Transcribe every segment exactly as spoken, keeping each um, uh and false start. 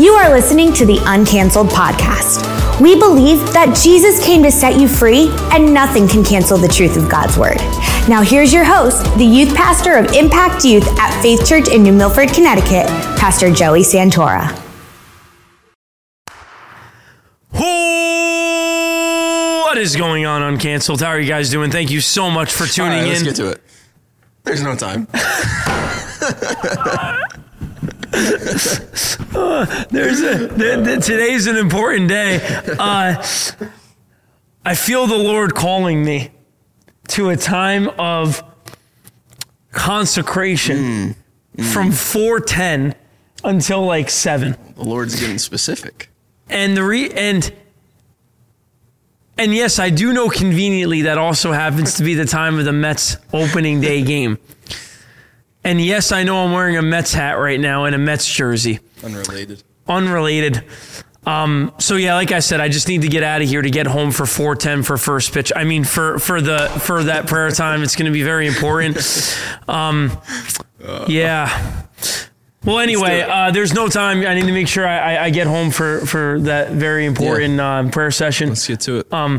You are listening to the Uncanceled Podcast. We believe that Jesus came to set you free, and nothing can cancel the truth of God's Word. Now here's your host, the youth pastor of Impact Youth at Faith Church in New Milford, Connecticut, Pastor Joey Santora. What is going on, Uncanceled? How are you guys doing? Thank you so much for tuning All right, let's in. Let's get to it. There's no time. uh, there's a, th- th- today's an important day. Uh, I feel the Lord calling me to a time of consecration mm, mm. from four ten until like seven. The Lord's getting specific. And the re- and and yes, I do know conveniently that also happens to be the time of the Mets opening day game. And yes, I know I'm wearing a Mets hat right now and a Mets jersey. Unrelated. Unrelated. Um, so yeah, like I said, I just need to get out of here to get home for four ten for first pitch. I mean, for for the for that prayer time, it's going to be very important. Um, yeah. Well, anyway, uh, there's no time. I need to make sure I, I, I get home for, for that very important yeah. uh, prayer session. Let's get to it. Um,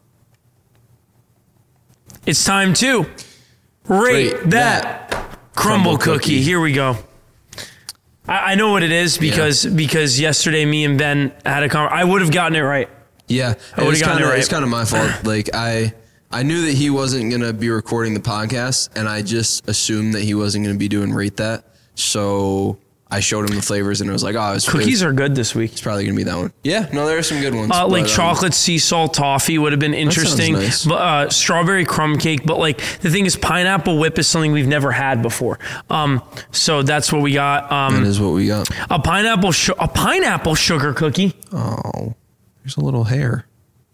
it's time to rate, rate that, that crumble, crumble cookie. cookie. Here we go. I, I know what it is because yeah. because yesterday me and Ben had a conversation. I would have gotten it right. Yeah, I would have gotten kinda, it right. It's kind of my fault. Like I, I knew that he wasn't going to be recording the podcast, and I just assumed that he wasn't going to be doing rate that. So I showed him the flavors, and it was like, oh, it's, cookies it's, are good this week. It's probably going to be that one. Yeah, no, there are some good ones. Uh, like but, chocolate um, sea salt toffee would have been interesting. That sounds nice. But uh, strawberry crumb cake. But like the thing is, pineapple whip is something we've never had before. Um, so that's what we got. Um, that is what we got. A pineapple, sh- a pineapple sugar cookie. Oh, there's a little hair.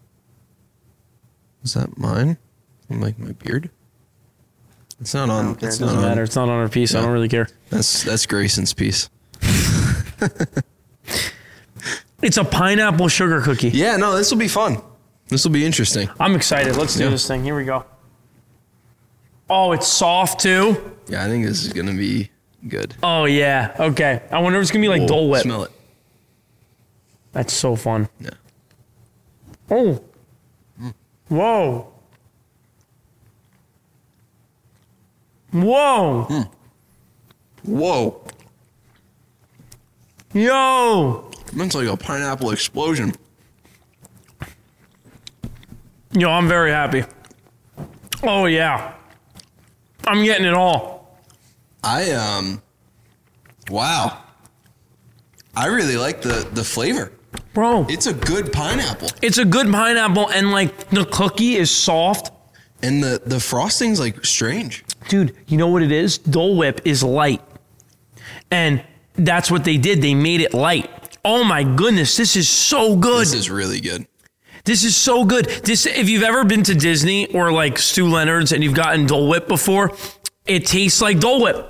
Is that mine? From like my beard? It's not on. It doesn't not matter. On. It's not on our piece. No. I don't really care. That's that's Grayson's piece. It's a pineapple sugar cookie. Yeah, no, this will be fun. This will be interesting. I'm excited. Let's do yeah. this thing. Here we go. Oh, it's soft too. Yeah, I think this is gonna be good. Oh yeah. Okay. I wonder if it's gonna be like Whoa, Dole Whip. Smell it. That's so fun. Yeah. Oh. Mm. Whoa. Whoa. Mm. Whoa. Yo. That's like a pineapple explosion. Yo, I'm very happy. Oh, yeah. I'm getting it all. I, um, wow. I really like the, the flavor. Bro. It's a good pineapple. It's a good pineapple, and, like, the cookie is soft. And the, the frosting's, like, strange. Dude, you know what it is? Dole Whip is light. And that's what they did. They made it light. Oh, my goodness. This is so good. This is really good. This is so good. This, if you've ever been to Disney or, like, Stu Leonard's and you've gotten Dole Whip before, it tastes like Dole Whip.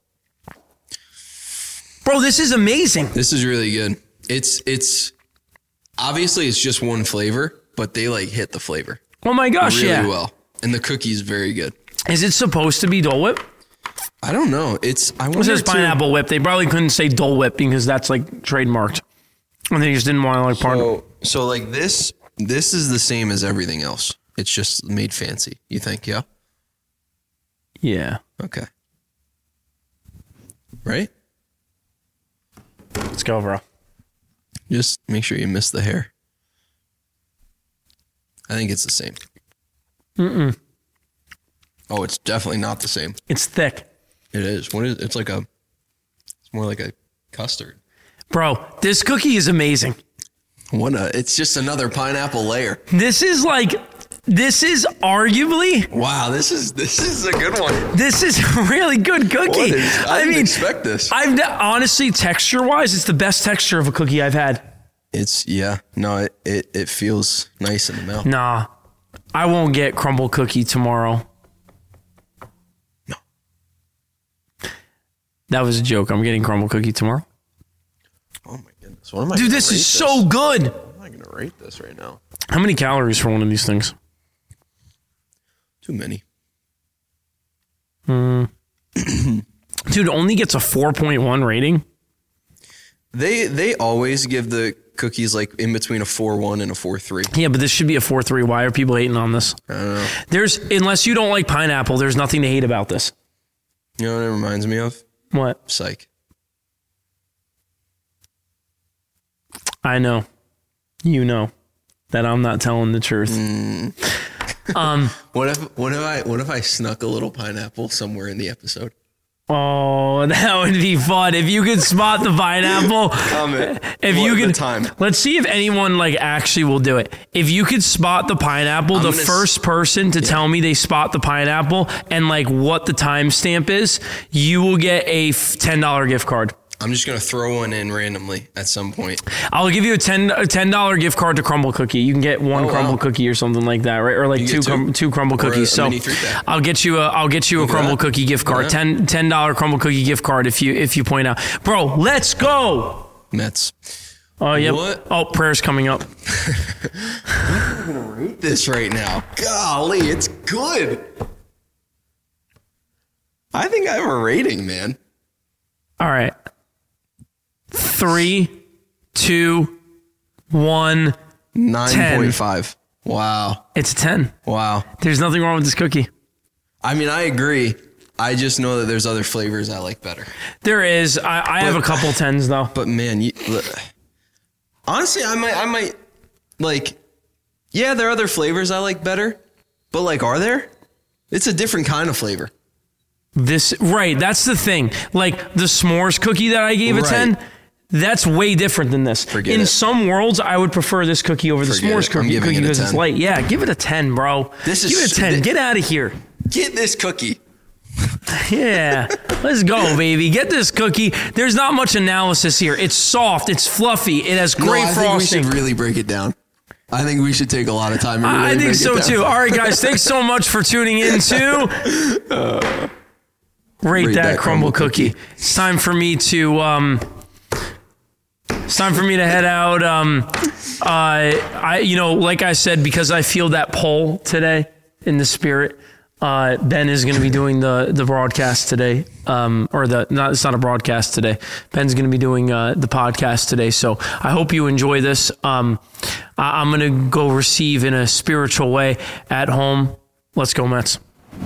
Bro, this is amazing. This is really good. It's, it's, obviously it's just one flavor, but they, like, hit the flavor. Oh, my gosh, really yeah. Really well. And the cookie's very good. Is it supposed to be Dole Whip? I don't know. It's I wonder. It says pineapple to, whip. They probably couldn't say Dole Whip because that's like trademarked, and they just didn't want to like partner. So, so like this, this is the same as everything else. It's just made fancy. You think? Yeah. Yeah. Okay. Right. Let's go, bro. Just make sure you miss the hair. I think it's the same. Mm-mm. Oh, it's definitely not the same. It's thick. It is. What is it's like a it's more like a custard. Bro, this cookie is amazing. What a it's just another pineapple layer. This is like this is arguably Wow, this is this is a good one. This is a really good cookie. Is, I, I didn't mean, expect this. I've honestly texture-wise, it's the best texture of a cookie I've had. It's yeah. No, it it, it feels nice in the mouth. Nah. I won't get crumble cookie tomorrow. No. That was a joke. I'm getting crumble cookie tomorrow. Oh my goodness. What am I Dude, this is this? so good. What am I going to rate this right now? How many calories for one of these things? Too many. Mm. Dude, only gets a four point one rating. They they always give the cookies like in between a four one and a four three. Yeah, but this should be a four three. Why are people hating on this? I don't know. There's unless you don't like pineapple, there's nothing to hate about this. You know what it reminds me of? What? Psych. I know. You know that I'm not telling the truth. Mm. Um, what if what if I what if I snuck a little pineapple somewhere in the episode? Oh, that would be fun if you could spot the pineapple. Um, if what, you could, the time. Let's see if anyone like actually will do it. If you could spot the pineapple, I'm the gonna first s- person to yeah. tell me they spot the pineapple and like what the timestamp is, you will get a ten dollar gift card. I'm just gonna throw one in randomly at some point. I'll give you a ten a ten dollar gift card to Crumble Cookie. You can get one Oh, Crumble wow. Cookie or something like that, right? Or like You two get two? crum- two Crumble Or a- Cookies. a So mini three-pack. I'll get you a I'll get you a Look at Crumble that. Cookie gift card. Look at ten ten dollar Crumble Cookie gift card if you if you point out, bro. Let's go. Mets. Oh yep. What? Oh, prayer's coming up. I'm gonna rate this right now. Golly, it's good. I think I have a rating, man. All right. Three, two, one. Nine point five. Wow. It's a ten. Wow. There's nothing wrong with this cookie. I mean, I agree. I just know that there's other flavors I like better. There is. I, I have a But- couple tens though. But man, you, honestly, I might, I might, like, yeah, there are other flavors I like better, but like, are there? It's a different kind of flavor. This right. That's the thing. Like the s'mores cookie that I gave a Right. ten. That's way different than this. Forget In it. some worlds, I would prefer this cookie over the Forget s'mores it. I'm cookie, giving cookie it a because it's ten. light. Yeah, give it a ten, bro. This is give it a ten. thi- Get out of here. Get this cookie. Yeah, let's go, baby. Get this cookie. There's not much analysis here. It's soft. It's fluffy. It has No, great I think we frosting. should really break it down. I think we should take a lot of time. And really I think break so it down. too. All right, guys. Thanks so much for tuning in to uh, Rate, Rate That, That Crumble, Crumble cookie. Cookie. It's time for me to um, it's time for me to head out. Um, uh, I you know, like I said, because I feel that pull today in the spirit. Uh, Ben is going to be doing the the broadcast today, um, or the not. It's not a broadcast today. Ben's going to be doing uh, the podcast today. So I hope you enjoy this. Um, I, I'm going to go receive in a spiritual way at home. Let's go, Mets.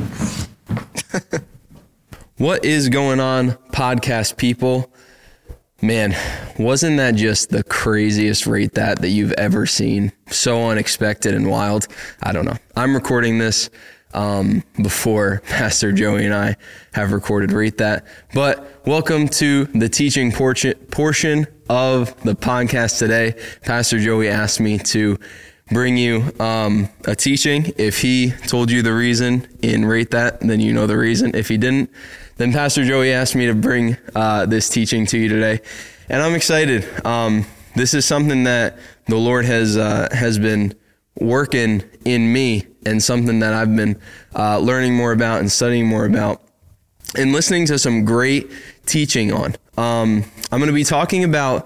What is going on, podcast people? Man, wasn't that just the craziest rate that that you've ever seen? So unexpected and wild. I don't know. I'm recording this um, before Pastor Joey and I have recorded Rate That. But welcome to the teaching portion portion of the podcast today. Pastor Joey asked me to bring you um, a teaching. If he told you the reason in Rate That, then you know the reason. If he didn't, then Pastor Joey asked me to bring uh, this teaching to you today. And I'm excited. Um, this is something that the Lord has uh, has been working in me, and something that I've been uh, learning more about and studying more about and listening to some great teaching on. Um, I'm going to be talking about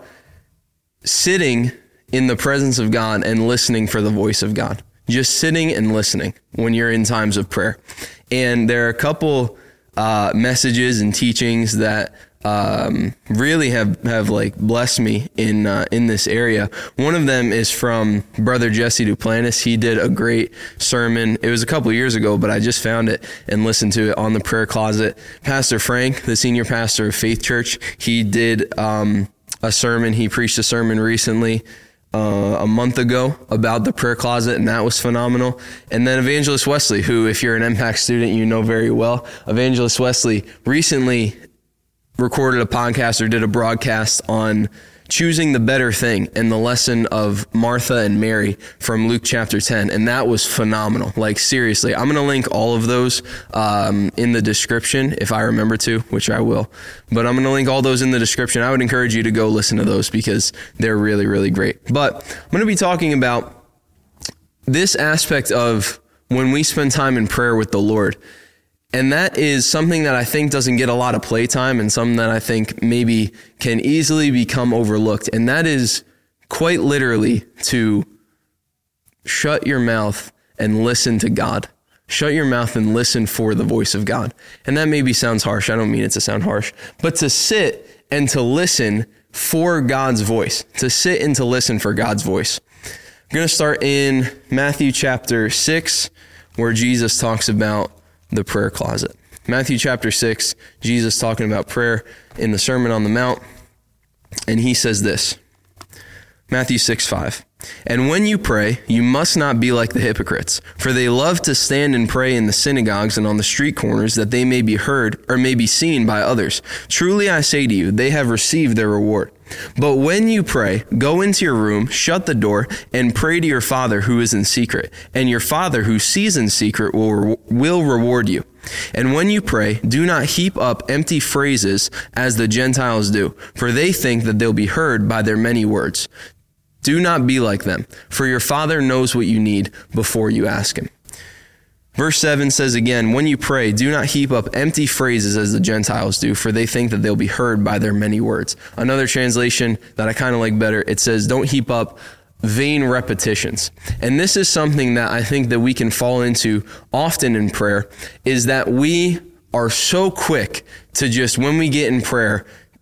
sitting in the presence of God and listening for the voice of God. Just sitting and listening when you're in times of prayer. And there are a couple uh, messages and teachings that um, really have, have like blessed me in uh, in this area. One of them is from Brother Jesse Duplantis. He did a great sermon. It was a couple years ago, but I just found it and listened to it on the prayer closet. Pastor Frank, the senior pastor of Faith Church, he did um, a sermon. He preached a sermon recently. Uh, a month ago about the prayer closet, and that was phenomenal. And then Evangelist Wesley, who, if you're an Impact student, you know very well. Evangelist Wesley recently recorded a podcast or did a broadcast on choosing the better thing and the lesson of Martha and Mary from Luke chapter ten. And that was phenomenal. Like, seriously, I'm going to link all of those um, in the description if I remember to, which I will. But I'm going to link all those in the description. I would encourage you to go listen to those because they're really, really great. But I'm going to be talking about this aspect of when we spend time in prayer with the Lord. And that is something that I think doesn't get a lot of playtime, and something that I think maybe can easily become overlooked. And that is quite literally to shut your mouth and listen to God. Shut your mouth and listen for the voice of God. And that maybe sounds harsh. I don't mean it to sound harsh. But to sit and to listen for God's voice, to sit and to listen for God's voice. I'm going to start in Matthew chapter six, where Jesus talks about the prayer closet. Matthew chapter six, Jesus talking about prayer in the Sermon on the Mount, and he says this, Matthew six five, "And when you pray, you must not be like the hypocrites, for they love to stand and pray in the synagogues and on the street corners, that they may be heard or may be seen by others. Truly I say to you, they have received their reward. But when you pray, go into your room, shut the door, and pray to your Father who is in secret, and your Father who sees in secret will re- will reward you. And when you pray, do not heap up empty phrases as the Gentiles do, for they think that they'll be heard by their many words. Do not be like them, for your Father knows what you need before you ask him." Verse seven says again, "When you pray, do not heap up empty phrases as the Gentiles do, for they think that they'll be heard by their many words." Another translation that I kind of like better, it says, "Don't heap up vain repetitions." And this is something that I think that we can fall into often in prayer, is that we are so quick to just, when we get in prayer,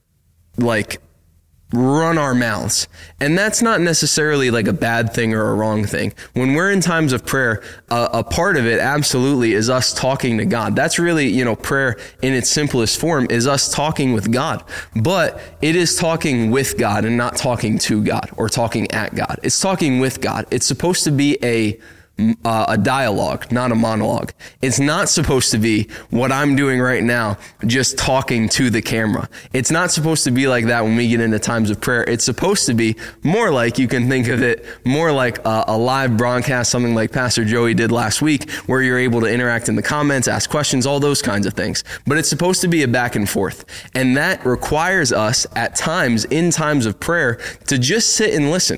like run our mouths. And that's not necessarily like a bad thing or a wrong thing. When we're in times of prayer, uh, a part of it absolutely is us talking to God. That's really, you know, prayer in its simplest form is us talking with God. But it is talking with God and not talking to God or talking at God. It's talking with God. It's supposed to be a Uh, a dialogue, not a monologue. It's not supposed to be what I'm doing right now, just talking to the camera. It's not supposed to be like that when we get into times of prayer. It's supposed to be more like, you can think of it more like a, a live broadcast, something like Pastor Joey did last week, where you're able to interact in the comments, ask questions, all those kinds of things. But it's supposed to be a back and forth. And that requires us at times, in times of prayer, to just sit and listen.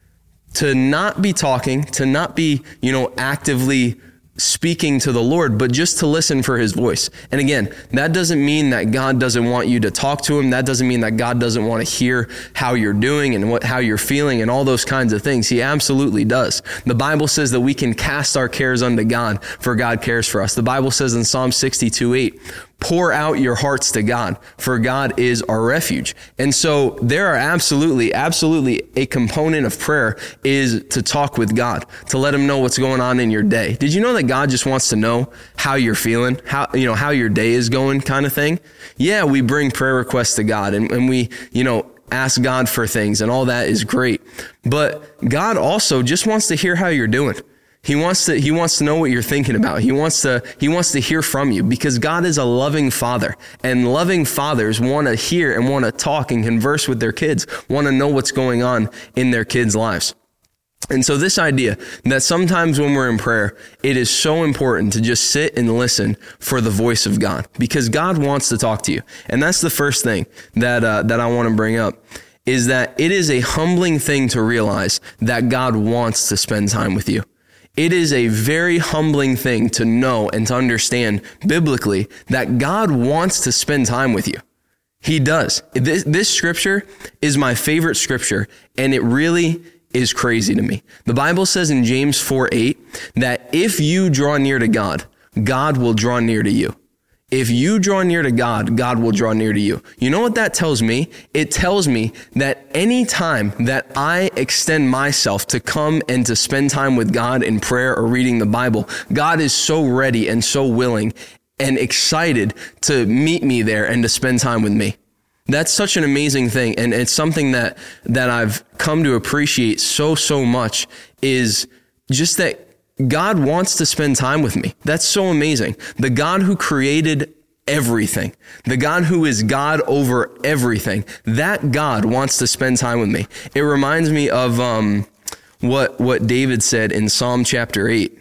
To not be talking, to not be, you know, actively speaking to the Lord, but just to listen for his voice. And again, that doesn't mean that God doesn't want you to talk to him. That doesn't mean that God doesn't want to hear how you're doing and what how you're feeling and all those kinds of things. He absolutely does. The Bible says that we can cast our cares unto God, for God cares for us. The Bible says in Psalm sixty-two eight, "Pour out your hearts to God, for God is our refuge." And so there are absolutely, absolutely a component of prayer is to talk with God, to let him know what's going on in your day. Did you know that God just wants to know how you're feeling, how, you know, how your day is going kind of thing? Yeah, we bring prayer requests to God and, and we, you know, ask God for things, and all that is great. But God also just wants to hear how you're doing. He wants to, he wants to know what you're thinking about. He wants to, he wants to hear from you, because God is a loving father, and loving fathers want to hear and want to talk and converse with their kids, want to know what's going on in their kids' lives. And so this idea that sometimes when we're in prayer, it is so important to just sit and listen for the voice of God, because God wants to talk to you. And that's the first thing that, uh, that I want to bring up, is that it is a humbling thing to realize that God wants to spend time with you. It is a very humbling thing to know and to understand biblically that God wants to spend time with you. He does. This, this scripture is my favorite scripture, and it really is crazy to me. The Bible says in James four eight that if you draw near to God, God will draw near to you. If you draw near to God, God will draw near to you. You know what that tells me? It tells me that any time that I extend myself to come and to spend time with God in prayer or reading the Bible, God is so ready and so willing and excited to meet me there and to spend time with me. That's such an amazing thing. And it's something that, that I've come to appreciate so, so much, is just that God wants to spend time with me. That's so amazing. The God who created everything, the God who is God over everything, that God wants to spend time with me. It reminds me of um, what what David said in Psalm chapter eight.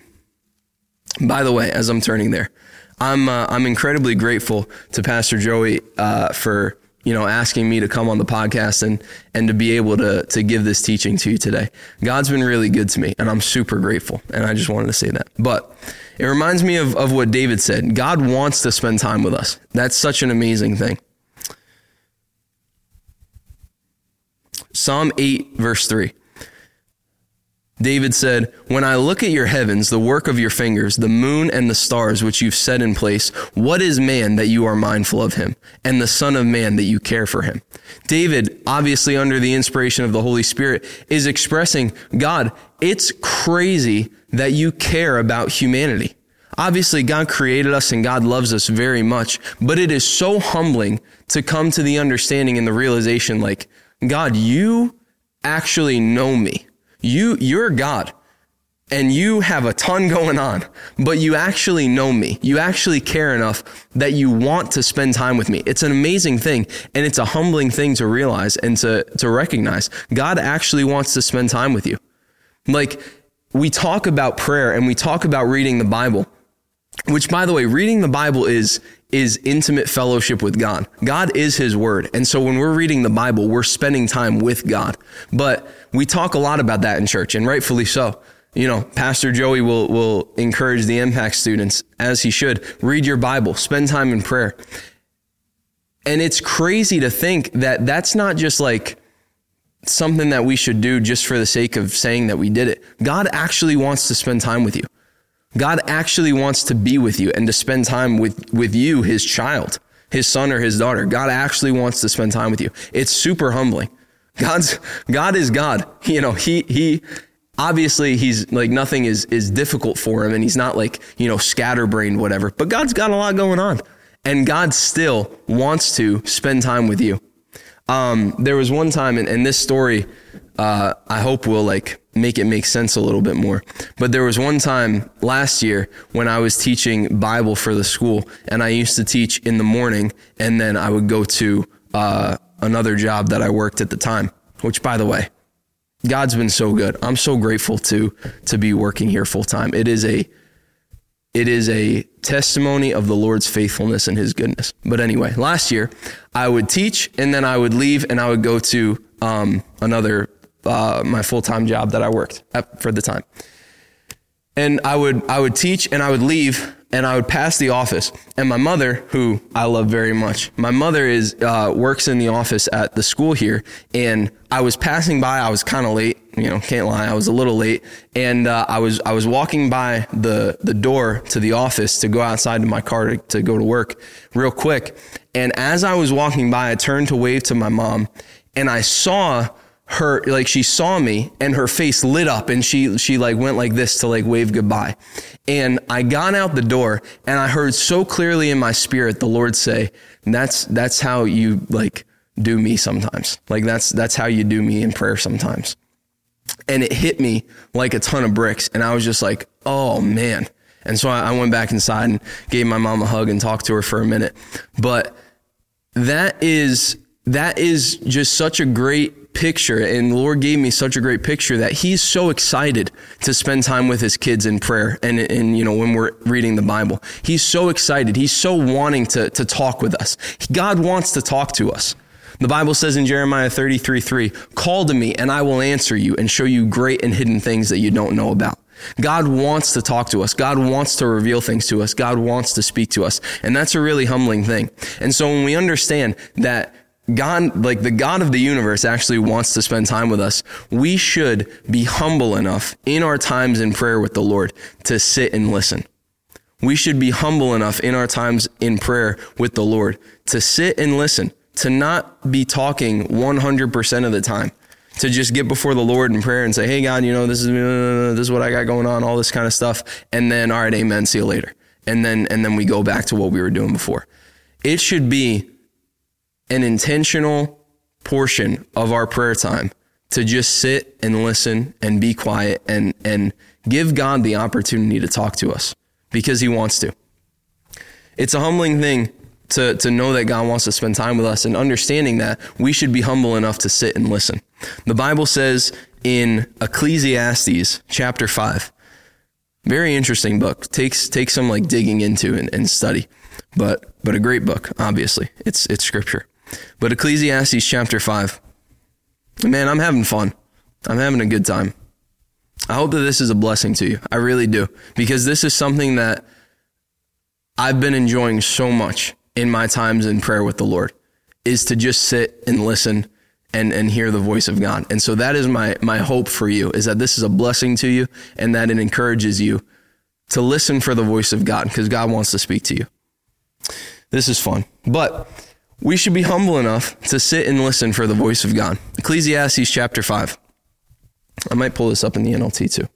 By the way, as I'm turning there, I'm uh, I'm incredibly grateful to Pastor Joey uh, for you know, asking me to come on the podcast and, and to be able to, to give this teaching to you today. God's been really good to me, and I'm super grateful. And I just wanted to say that. But it reminds me of, of what David said. God wants to spend time with us. That's such an amazing thing. Psalm eight, verse three. David said, when I look at your heavens, the work of your fingers, the moon and the stars which you've set in place, what is man that you are mindful of him, and the son of man that you care for him? David, obviously under the inspiration of the Holy Spirit, is expressing, God, it's crazy that you care about humanity. Obviously, God created us and God loves us very much, but it is so humbling to come to the understanding and the realization, like, God, you actually know me. You, you're God, and you have a ton going on, but you actually know me. You actually care enough that you want to spend time with me. It's an amazing thing, and it's a humbling thing to realize and to, to recognize. God actually wants to spend time with you. Like, we talk about prayer and we talk about reading the Bible, which, by the way, reading the Bible is is intimate fellowship with God. God is his word. And so when we're reading the Bible, we're spending time with God. But we talk a lot about that in church, and rightfully so. You know, Pastor Joey will will encourage the Impact students, as he should, read your Bible, spend time in prayer. And it's crazy to think that that's not just like something that we should do just for the sake of saying that we did it. God actually wants to spend time with you. God actually wants to be with you and to spend time with, with you, his child, his son or his daughter. God actually wants to spend time with you. It's super humbling. God's, God is God. You know, he, he, obviously he's like, nothing is, is difficult for him, and he's not like, you know, scatterbrained, whatever, but God's got a lot going on, and God still wants to spend time with you. Um, there was one time, and, and this story, uh, I hope will like make it make sense a little bit more. But there was one time last year when I was teaching Bible for the school, and I used to teach in the morning, and then I would go to, uh, another job that I worked at the time, which, by the way, God's been so good. I'm so grateful to, to be working here full time. It is a, it is a testimony of the Lord's faithfulness and his goodness. But anyway, last year I would teach, and then I would leave and I would go to, um, another Uh, my full-time job that I worked at for the time. And I would, I would teach and I would leave and I would pass the office. And my mother, who I love very much, my mother is, uh, works in the office at the school here. And I was passing by, I was kind of late, you know, can't lie. I was a little late. And, uh, I was, I was walking by the, the door to the office to go outside to my car to, to go to work real quick. And as I was walking by, I turned to wave to my mom, and I saw her, like, she saw me and her face lit up, and she, she like went like this to like wave goodbye. And I got out the door, and I heard so clearly in my spirit, the Lord say, that's, that's how you like do me sometimes. Like that's, that's how you do me in prayer sometimes. And it hit me like a ton of bricks. And I was just like, oh man. And so I, I went back inside and gave my mom a hug and talked to her for a minute. But that is, that is just such a great picture, and the Lord gave me such a great picture that he's so excited to spend time with his kids in prayer. And, and, you know, when we're reading the Bible, he's so excited. He's so wanting to, to talk with us. God wants to talk to us. The Bible says in Jeremiah thirty-three three, call to me and I will answer you and show you great and hidden things that you don't know about. God wants to talk to us. God wants to reveal things to us. God wants to speak to us. And that's a really humbling thing. And so when we understand that God, like the God of the universe, actually wants to spend time with us, we should be humble enough in our times in prayer with the Lord to sit and listen. We should be humble enough in our times in prayer with the Lord to sit and listen, to not be talking one hundred percent of the time, to just get before the Lord in prayer and say, hey, God, you know, this is, uh, this is what I got going on, all this kind of stuff. And then, all right, amen, see you later. And then, and then we go back to what we were doing before. It should be an intentional portion of our prayer time to just sit and listen and be quiet and, and give God the opportunity to talk to us because he wants to. It's a humbling thing to, to know that God wants to spend time with us, and understanding that we should be humble enough to sit and listen. The Bible says in Ecclesiastes chapter five, very interesting book, takes, takes some like digging into and, and study, but, but a great book, obviously. It's, it's scripture. But Ecclesiastes chapter five, man, I'm having fun. I'm having a good time. I hope that this is a blessing to you. I really do. Because this is something that I've been enjoying so much in my times in prayer with the Lord, is to just sit and listen and, and hear the voice of God. And so that is my, my hope for you, is that this is a blessing to you and that it encourages you to listen for the voice of God, because God wants to speak to you. This is fun, but we should be humble enough to sit and listen for the voice of God. Ecclesiastes chapter five. I might pull this up in the N L T too,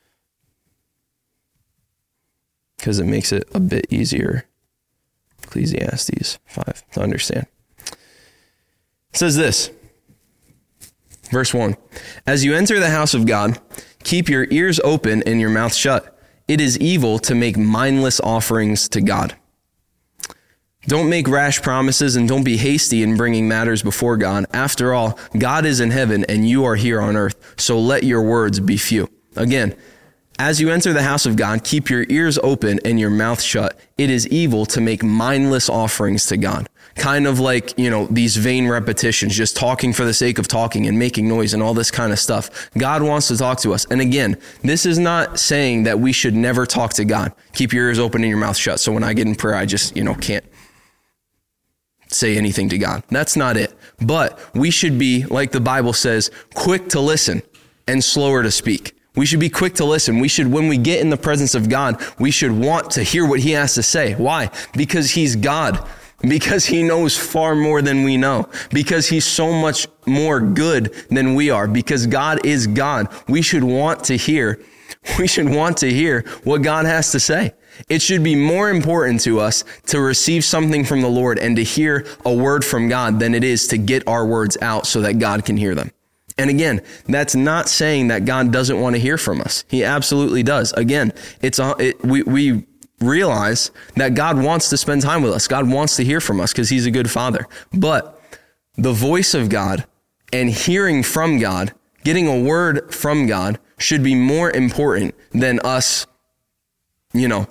because it makes it a bit easier. Ecclesiastes five to understand. It says this, verse one, as you enter the house of God, keep your ears open and your mouth shut. It is evil to make mindless offerings to God. Don't make rash promises and don't be hasty in bringing matters before God. After all, God is in heaven and you are here on earth, so let your words be few. Again, as you enter the house of God, keep your ears open and your mouth shut. It is evil to make mindless offerings to God. Kind of like, you know, these vain repetitions, just talking for the sake of talking and making noise and all this kind of stuff. God wants to talk to us. And again, this is not saying that we should never talk to God. Keep your ears open and your mouth shut. So when I get in prayer, I just, you know, can't say anything to God. That's not it. But we should be, like the Bible says, quick to listen and slower to speak. We should be quick to listen. We should, when we get in the presence of God, we should want to hear what he has to say. Why? Because he's God. Because he knows far more than we know. Because he's so much more good than we are. Because God is God. We should want to hear, we should want to hear what God has to say. It should be more important to us to receive something from the Lord and to hear a word from God than it is to get our words out so that God can hear them. And again, that's not saying that God doesn't want to hear from us. He absolutely does. Again, it's a, it, we, we realize that God wants to spend time with us. God wants to hear from us because he's a good father. But the voice of God and hearing from God, getting a word from God, should be more important than us, you know,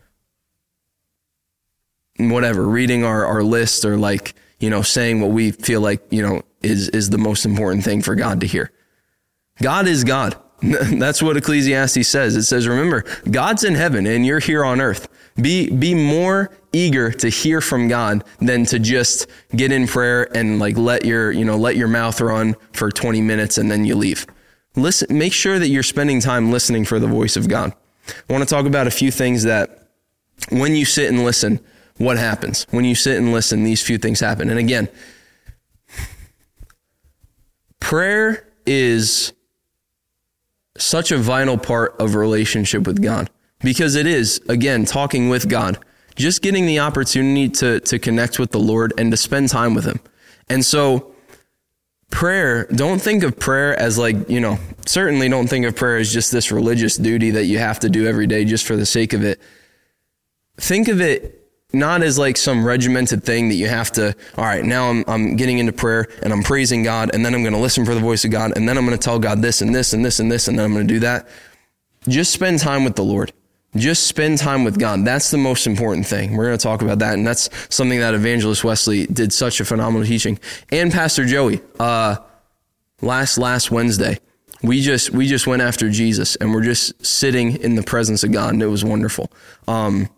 whatever, reading our, our list or like, you know, saying what we feel like, you know, is, is the most important thing for God to hear. God is God. That's what Ecclesiastes says. It says, remember, God's in heaven and you're here on earth. Be, be more eager to hear from God than to just get in prayer and like let your, you know, let your mouth run for twenty minutes and then you leave. Listen, make sure that you're spending time listening for the voice of God. I want to talk about a few things that when you sit and listen, what happens? When you sit and listen, these few things happen. And again, prayer is such a vital part of a relationship with God because it is, again, talking with God, just getting the opportunity to, to connect with the Lord and to spend time with him. And so prayer, don't think of prayer as like, you know, certainly don't think of prayer as just this religious duty that you have to do every day just for the sake of it. Think of it not as like some regimented thing that you have to, all right, now I'm I'm getting into prayer and I'm praising God and then I'm going to listen for the voice of God and then I'm going to tell God this and this and this and this and then I'm going to do that. Just spend time with the Lord. Just spend time with God. That's the most important thing. We're going to talk about that. And that's something that Evangelist Wesley did such a phenomenal teaching. And Pastor Joey, uh, last, last Wednesday, we just, we just went after Jesus and we're just sitting in the presence of God and it was wonderful. Um,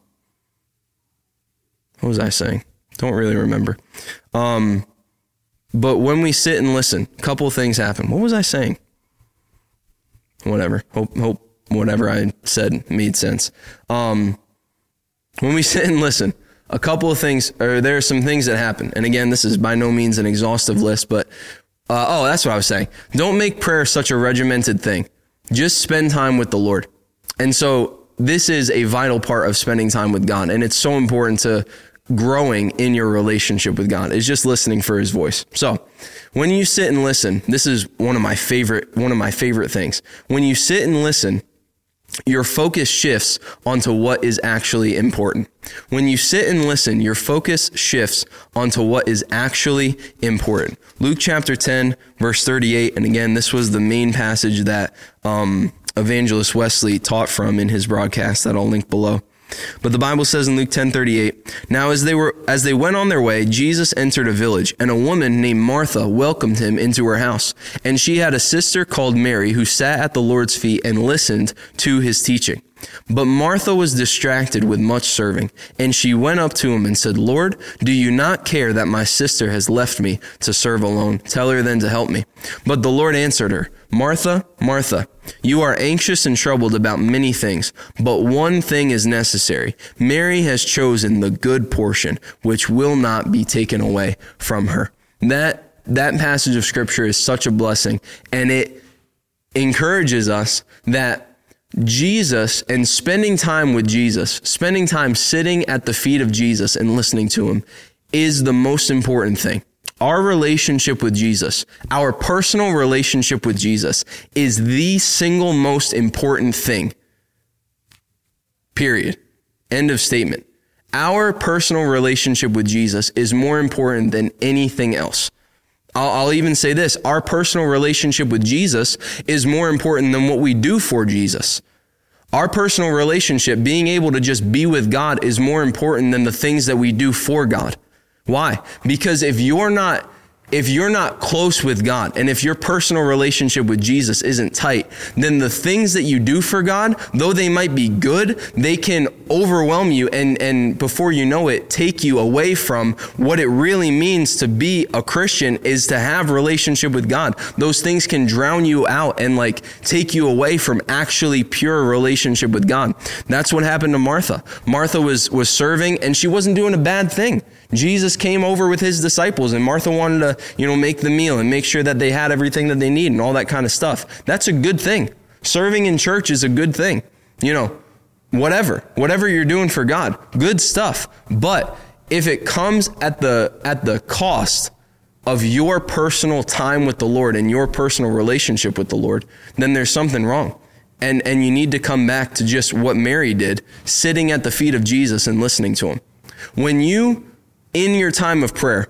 What was I saying? Don't really remember. Um, but when we sit and listen, a couple of things happen. What was I saying? Whatever. Hope, hope whatever I said made sense. Um, when we sit and listen, a couple of things, or there are some things that happen. And again, this is by no means an exhaustive list, but, uh, oh, that's what I was saying. Don't make prayer such a regimented thing. Just spend time with the Lord. And so this is a vital part of spending time with God. And it's so important to growing in your relationship with God is just listening for his voice. So when you sit and listen, this is one of my favorite, one of my favorite things. When you sit and listen, your focus shifts onto what is actually important. When you sit and listen, your focus shifts onto what is actually important. Luke chapter ten, verse thirty-eight. And again, this was the main passage that, um, Evangelist Wesley taught from in his broadcast that I'll link below. But the Bible says in Luke ten thirty-eight, now as they were as they went on their way, Jesus entered a village, and a woman named Martha welcomed him into her house. And she had a sister called Mary who sat at the Lord's feet and listened to his teaching. But Martha was distracted with much serving, and she went up to him and said, Lord, do you not care that my sister has left me to serve alone? Tell her then to help me. But the Lord answered her, Martha, Martha, you are anxious and troubled about many things, but one thing is necessary. Mary has chosen the good portion, which will not be taken away from her. That, that passage of scripture is such a blessing, and it encourages us that Jesus and spending time with Jesus, spending time sitting at the feet of Jesus and listening to him is the most important thing. Our relationship with Jesus, our personal relationship with Jesus is the single most important thing. Period. End of statement. Our personal relationship with Jesus is more important than anything else. I'll, I'll even say this, our personal relationship with Jesus is more important than what we do for Jesus. Our personal relationship, being able to just be with God, is more important than the things that we do for God. Why? Because if you're not If you're not close with God, and if your personal relationship with Jesus isn't tight, then the things that you do for God, though they might be good, they can overwhelm you and, and before you know it, take you away from what it really means to be a Christian, is to have relationship with God. Those things can drown you out and like take you away from actually pure relationship with God. That's what happened to Martha. Martha was, was serving, and she wasn't doing a bad thing. Jesus came over with his disciples, and Martha wanted to, you know, make the meal and make sure that they had everything that they need and all that kind of stuff. That's a good thing. Serving in church is a good thing. You know, whatever, whatever you're doing for God, good stuff. But if it comes at the, at the cost of your personal time with the Lord and your personal relationship with the Lord, then there's something wrong. And, and you need to come back to just what Mary did, sitting at the feet of Jesus and listening to him. When you, in your time of prayer,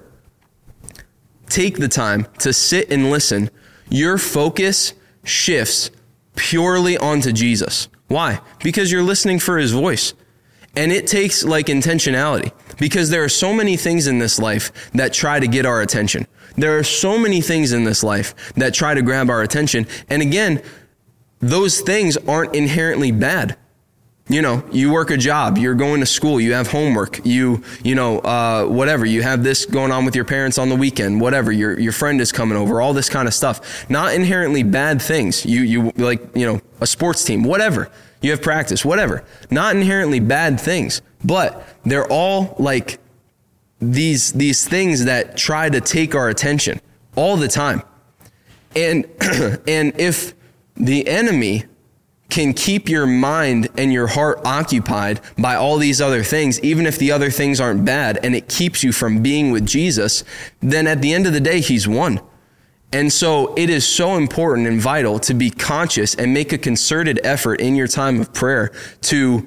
take the time to sit and listen, your focus shifts purely onto Jesus. Why? Because you're listening for his voice. And it takes like intentionality, because there are so many things in this life that try to get our attention. There are so many things in this life that try to grab our attention. And again, those things aren't inherently bad. You know, you work a job, you're going to school, you have homework, you, you know, uh, whatever, you have this going on with your parents on the weekend, whatever, your, your friend is coming over, all this kind of stuff. Not inherently bad things. You, you like, you know, a sports team, whatever. You have practice, whatever. Not inherently bad things, but they're all like these, these things that try to take our attention all the time. And, and if the enemy can keep your mind and your heart occupied by all these other things, even if the other things aren't bad, and it keeps you from being with Jesus, then at the end of the day, he's won. And so it is so important and vital to be conscious and make a concerted effort in your time of prayer to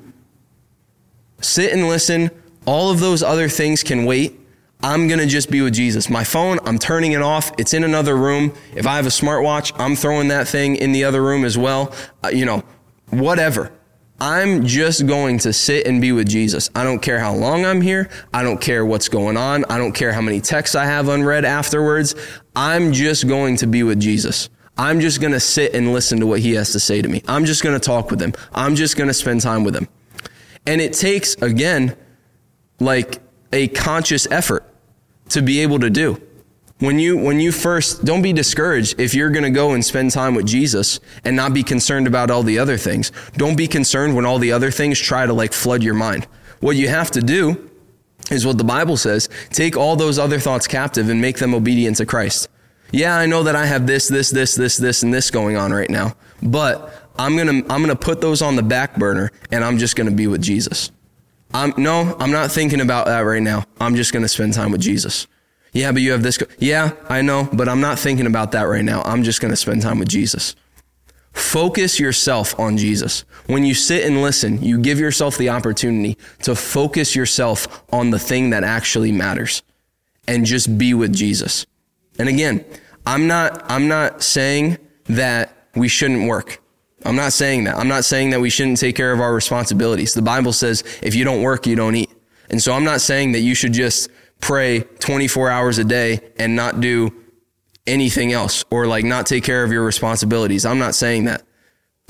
sit and listen. All of those other things can wait. I'm going to just be with Jesus. My phone, I'm turning it off. It's in another room. If I have a smartwatch, I'm throwing that thing in the other room as well. Uh, you know, whatever. I'm just going to sit and be with Jesus. I don't care how long I'm here. I don't care what's going on. I don't care how many texts I have unread afterwards. I'm just going to be with Jesus. I'm just going to sit and listen to what he has to say to me. I'm just going to talk with him. I'm just going to spend time with him. And it takes, again, like a conscious effort to be able to do. When you, when you first, don't be discouraged if you're going to go and spend time with Jesus and not be concerned about all the other things. Don't be concerned when all the other things try to like flood your mind. What you have to do is what the Bible says, take all those other thoughts captive and make them obedient to Christ. Yeah, I know that I have this, this, this, this, this, and this going on right now, but I'm going to, I'm going to put those on the back burner, and I'm just going to be with Jesus. I'm, no, I'm not thinking about that right now. I'm just going to spend time with Jesus. Yeah, but you have this. Go- yeah, I know, but I'm not thinking about that right now. I'm just going to spend time with Jesus. Focus yourself on Jesus. When you sit and listen, you give yourself the opportunity to focus yourself on the thing that actually matters and just be with Jesus. And again, I'm not, I'm not saying that we shouldn't work. I'm not saying that. I'm not saying that we shouldn't take care of our responsibilities. The Bible says if you don't work, you don't eat. And so I'm not saying that you should just pray twenty-four hours a day and not do anything else or like not take care of your responsibilities. I'm not saying that.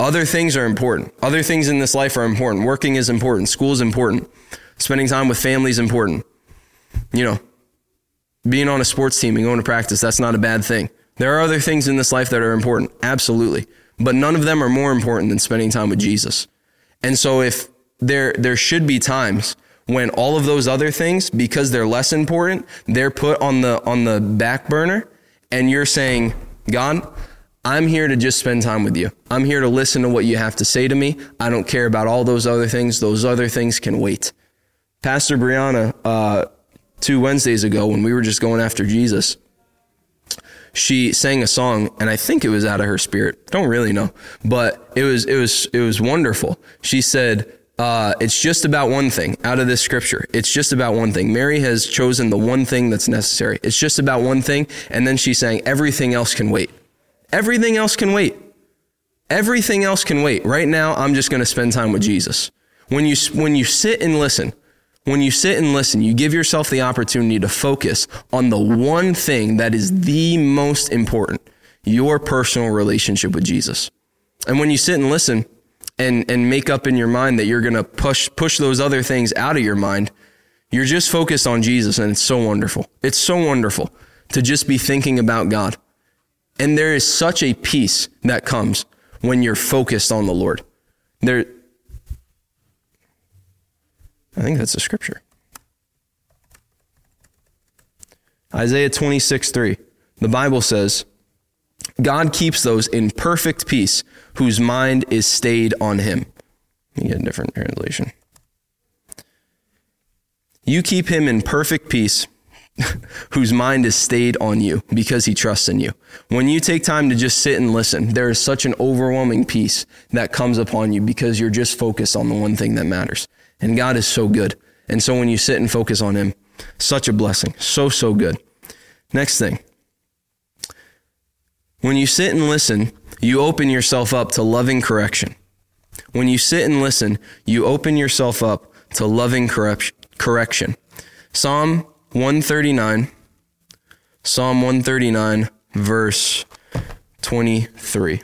Other things are important. Other things in this life are important. Working is important. School is important. Spending time with family is important. You know, being on a sports team and going to practice, that's not a bad thing. There are other things in this life that are important. Absolutely. But none of them are more important than spending time with Jesus. And so if there, there should be times when all of those other things, because they're less important, they're put on the, on the back burner, and you're saying, God, I'm here to just spend time with you. I'm here to listen to what you have to say to me. I don't care about all those other things. Those other things can wait. Pastor Brianna, uh, two Wednesdays ago, when we were just going after Jesus, she sang a song, and I think it was out of her spirit. Don't really know, but it was, it was, it was wonderful. She said, uh, it's just about one thing out of this scripture. It's just about one thing. Mary has chosen the one thing that's necessary. It's just about one thing. And then she sang, everything else can wait. Everything else can wait. Everything else can wait. Right now, I'm just going to spend time with Jesus. When you, when you sit and listen, when you sit and listen, you give yourself the opportunity to focus on the one thing that is the most important, your personal relationship with Jesus. And when you sit and listen and, and make up in your mind that you're going to push, push those other things out of your mind, you're just focused on Jesus. And it's so wonderful. It's so wonderful to just be thinking about God. And there is such a peace that comes when you're focused on the Lord. There, I think that's a scripture. Isaiah twenty-six three. The Bible says, God keeps those in perfect peace whose mind is stayed on him. Let me get a different translation. You keep him in perfect peace whose mind is stayed on you because he trusts in you. When you take time to just sit and listen, there is such an overwhelming peace that comes upon you because you're just focused on the one thing that matters. And God is so good. And so when you sit and focus on him, such a blessing. So, so good. Next thing. When you sit and listen, you open yourself up to loving correction. When you sit and listen, you open yourself up to loving correction. Psalm one thirty-nine, Psalm one thirty-nine, verse twenty-three.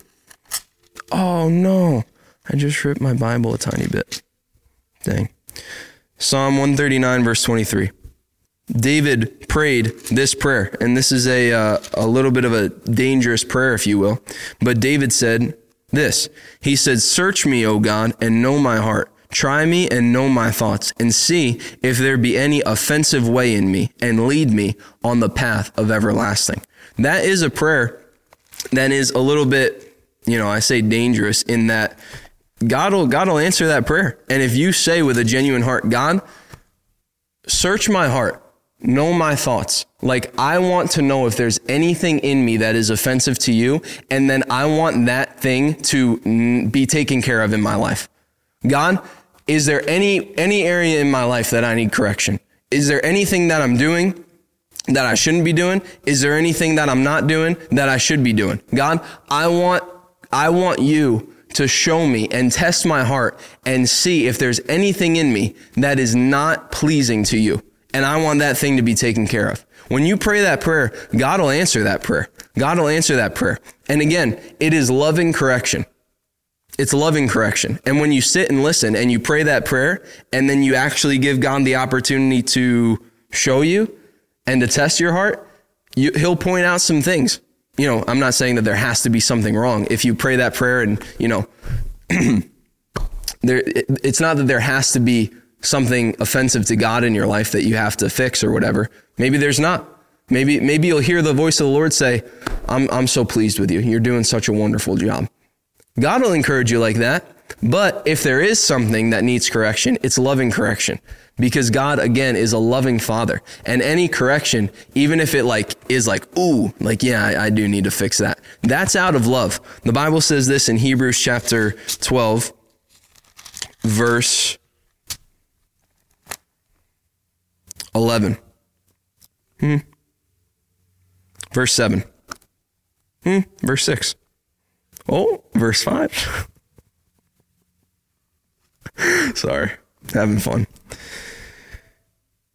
Oh no, I just ripped my Bible a tiny bit. Dang. Psalm one thirty-nine, verse twenty-three. David prayed this prayer, and this is a uh, a little bit of a dangerous prayer, if you will. But David said this. He said, "Search me, O God, and know my heart. Try me and know my thoughts, and see if there be any offensive way in me, and lead me on the path of everlasting." That is a prayer that is a little bit, you know, I say dangerous in that God will, God will answer that prayer. And if you say with a genuine heart, God, search my heart, know my thoughts. Like, I want to know if there's anything in me that is offensive to you, and then I want that thing to be taken care of in my life. God, is there any, any area in my life that I need correction? Is there anything that I'm doing that I shouldn't be doing? Is there anything that I'm not doing that I should be doing? God, I want, I want you to show me and test my heart and see if there's anything in me that is not pleasing to you. And I want that thing to be taken care of. When you pray that prayer, God will answer that prayer. God will answer that prayer. And again, it is loving correction. It's loving correction. And when you sit and listen and you pray that prayer, and then you actually give God the opportunity to show you and to test your heart, you, he'll point out some things. You know, I'm not saying that there has to be something wrong. If you pray that prayer and, you know, there, it, it's not that there has to be something offensive to God in your life that you have to fix or whatever. Maybe there's not. Maybe, maybe you'll hear the voice of the Lord say, I'm, I'm so pleased with you. You're doing such a wonderful job. God will encourage you like that. But if there is something that needs correction, it's loving correction, because God, again, is a loving Father. And any correction, even if it like is like, ooh, like, yeah, I, I do need to fix that. That's out of love. The Bible says this in Hebrews chapter twelve, verse eleven. Hmm. Verse seven. Hmm. Verse six. Oh, verse five. Sorry, having fun.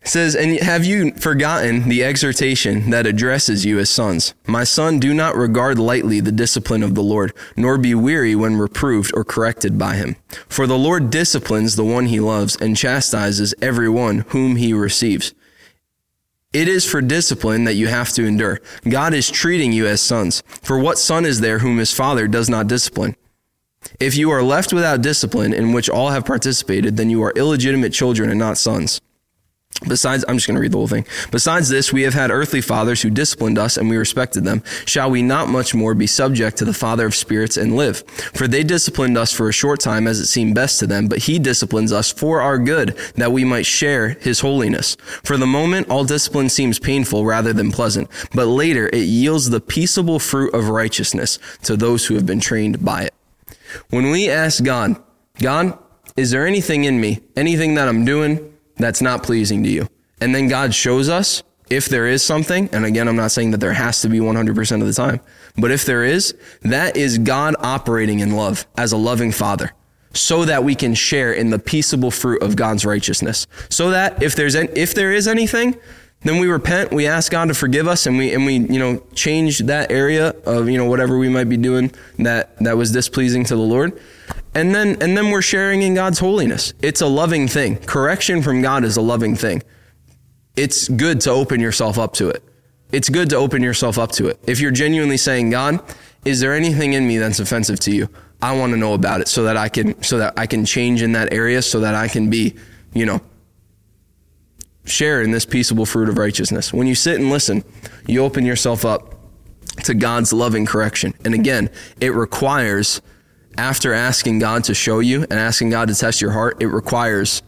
It says, and have you forgotten the exhortation that addresses you as sons? My son, do not regard lightly the discipline of the Lord, nor be weary when reproved or corrected by him. For the Lord disciplines the one he loves and chastises everyone whom he receives. It is for discipline that you have to endure. God is treating you as sons. For what son is there whom his father does not discipline? If you are left without discipline in which all have participated, then you are illegitimate children and not sons. Besides, I'm just going to read the whole thing. Besides this, we have had earthly fathers who disciplined us and we respected them. Shall we not much more be subject to the Father of spirits and live? For they disciplined us for a short time as it seemed best to them, but he disciplines us for our good, that we might share his holiness. For the moment, all discipline seems painful rather than pleasant, but later it yields the peaceable fruit of righteousness to those who have been trained by it. When we ask God, God, is there anything in me, anything that I'm doing that's not pleasing to you? And then God shows us if there is something. And again, I'm not saying that there has to be one hundred percent of the time, but if there is, that is God operating in love as a loving father, so that we can share in the peaceable fruit of God's righteousness. So that if there's, an, if there is anything, then we repent, we ask God to forgive us, and we, and we, you know, change that area of, you know, whatever we might be doing that, that was displeasing to the Lord. And then, and then we're sharing in God's holiness. It's a loving thing. Correction from God is a loving thing. It's good to open yourself up to it. It's good to open yourself up to it. If you're genuinely saying, God, is there anything in me that's offensive to you? I want to know about it so that I can, so that I can change in that area, so that I can be, you know, share in this peaceable fruit of righteousness. When you sit and listen, you open yourself up to God's loving correction. And again, it requires, after asking God to show you and asking God to test your heart, it requires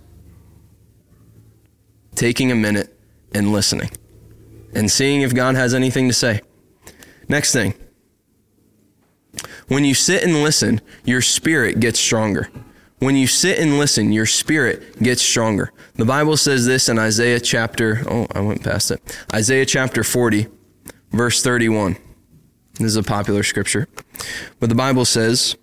taking a minute and listening and seeing if God has anything to say. Next thing, when you sit and listen, your spirit gets stronger. When you sit and listen, your spirit gets stronger. The Bible says this in Isaiah chapter, oh, I went past it. Isaiah chapter forty, verse thirty-one. This is a popular scripture. But the Bible says,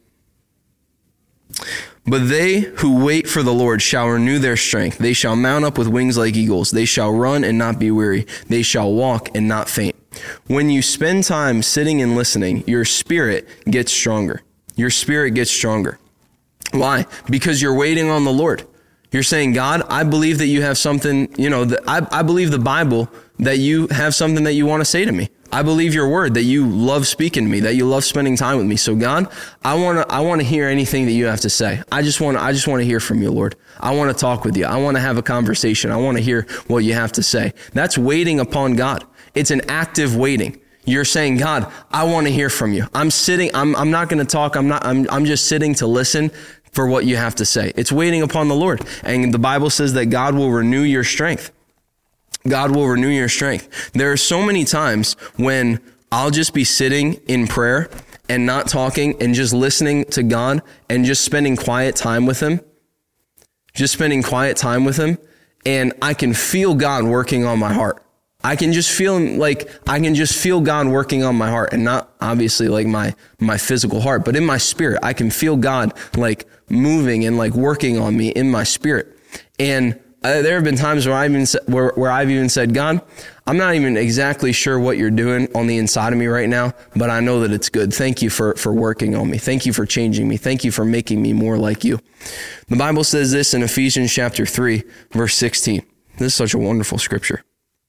but they who wait for the Lord shall renew their strength. They shall mount up with wings like eagles. They shall run and not be weary. They shall walk and not faint. When you spend time sitting and listening, your spirit gets stronger. Your spirit gets stronger. Why? Because you're waiting on the Lord. You're saying, God, I believe that you have something, you know, that I, I believe the Bible, that you have something that you want to say to me. I believe your word, that you love speaking to me, that you love spending time with me. So God, I want to, I want to hear anything that you have to say. I just want to, I just want to hear from you, Lord. I want to talk with you. I want to have a conversation. I want to hear what you have to say. That's waiting upon God. It's an active waiting. You're saying, God, I want to hear from you. I'm sitting, I'm, I'm not going to talk. I'm not, I'm, I'm just sitting to listen for what you have to say. It's waiting upon the Lord. And the Bible says that God will renew your strength. God will renew your strength. There are so many times when I'll just be sitting in prayer and not talking and just listening to God and just spending quiet time with him, just spending quiet time with him. And I can feel God working on my heart. I can just feel like I can just feel God working on my heart, and not obviously like my, my physical heart, but in my spirit, I can feel God like moving and like working on me in my spirit. And uh, there have been times where I've even where, where I've even said, God, I'm not even exactly sure what you're doing on the inside of me right now, but I know that it's good. Thank you for, for working on me. Thank you for changing me. Thank you for making me more like you. The Bible says this in Ephesians chapter three, verse sixteen. This is such a wonderful scripture.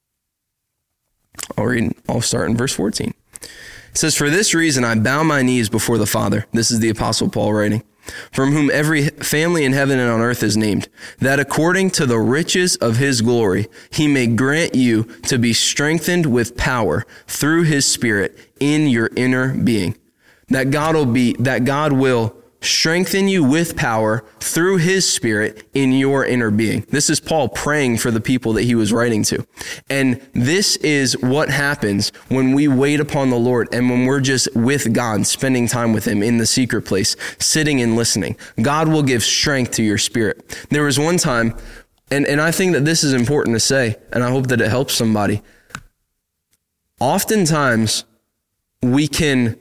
I'll read, I'll start in verse fourteen. It says, for this reason, I bow my knees before the Father. This is the Apostle Paul writing, from whom every family in heaven and on earth is named, that according to the riches of his glory, he may grant you to be strengthened with power through his Spirit in your inner being. That God will be, that God will strengthen you with power through his Spirit in your inner being. This is Paul praying for the people that he was writing to. And this is what happens when we wait upon the Lord and when we're just with God, spending time with him in the secret place, sitting and listening. God will give strength to your spirit. There was one time, and, and I think that this is important to say, and I hope that it helps somebody. Oftentimes, we can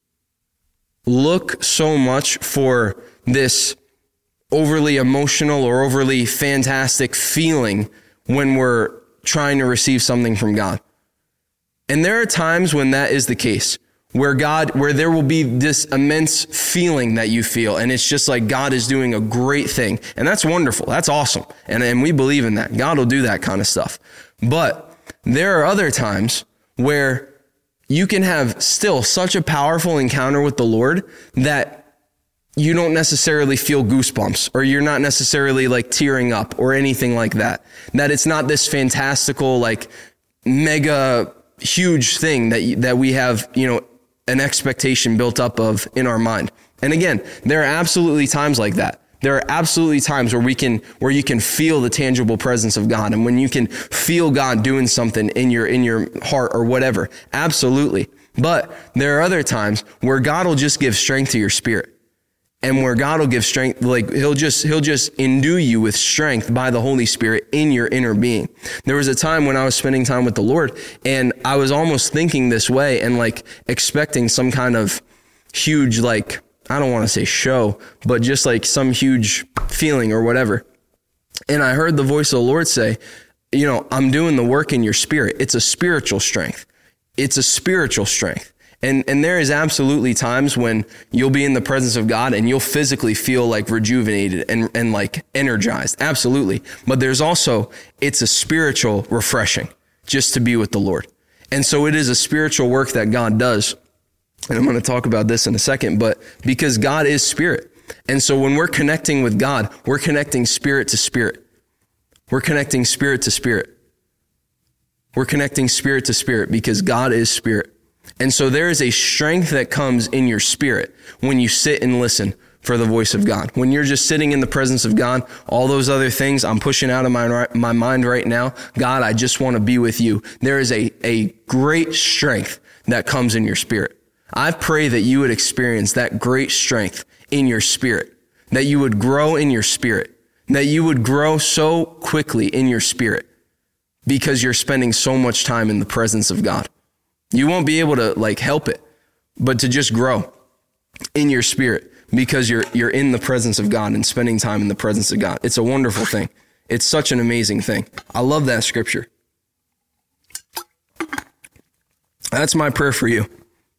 look so much for this overly emotional or overly fantastic feeling when we're trying to receive something from God. And there are times when that is the case, where God, where there will be this immense feeling that you feel. And it's just like God is doing a great thing. And that's wonderful. That's awesome. And, and we believe in that. God will do that kind of stuff. But there are other times where you can have still such a powerful encounter with the Lord that you don't necessarily feel goosebumps, or you're not necessarily like tearing up or anything like that. That it's not this fantastical, like mega huge thing that, that we have, you know, an expectation built up of in our mind. And again, there are absolutely times like that. There are absolutely times where we can, where you can feel the tangible presence of God, and when you can feel God doing something in your, in your heart or whatever. Absolutely. But there are other times where God will just give strength to your spirit, and where God will give strength, like he'll just, he'll just endue you with strength by the Holy Spirit in your inner being. There was a time when I was spending time with the Lord, and I was almost thinking this way and like expecting some kind of huge, like, I don't want to say show, but just like some huge feeling or whatever. And I heard the voice of the Lord say, you know, I'm doing the work in your spirit. It's a spiritual strength. It's a spiritual strength. And and there is absolutely times when you'll be in the presence of God and you'll physically feel like rejuvenated and, and like energized. Absolutely. But there's also, it's a spiritual refreshing just to be with the Lord. And so it is a spiritual work that God does. And I'm going to talk about this in a second, but because God is spirit. And so when we're connecting with God, we're connecting spirit to spirit. We're connecting spirit to spirit. We're connecting spirit to spirit because God is spirit. And so there is a strength that comes in your spirit when you sit and listen for the voice of God. When you're just sitting in the presence of God, all those other things I'm pushing out of my, my mind right now, God, I just want to be with you. There is a, a great strength that comes in your spirit. I pray that you would experience that great strength in your spirit, that you would grow in your spirit, that you would grow so quickly in your spirit because you're spending so much time in the presence of God. You won't be able to like help it, but to just grow in your spirit because you're, you're in the presence of God and spending time in the presence of God. It's a wonderful thing. It's such an amazing thing. I love that scripture. That's my prayer for you.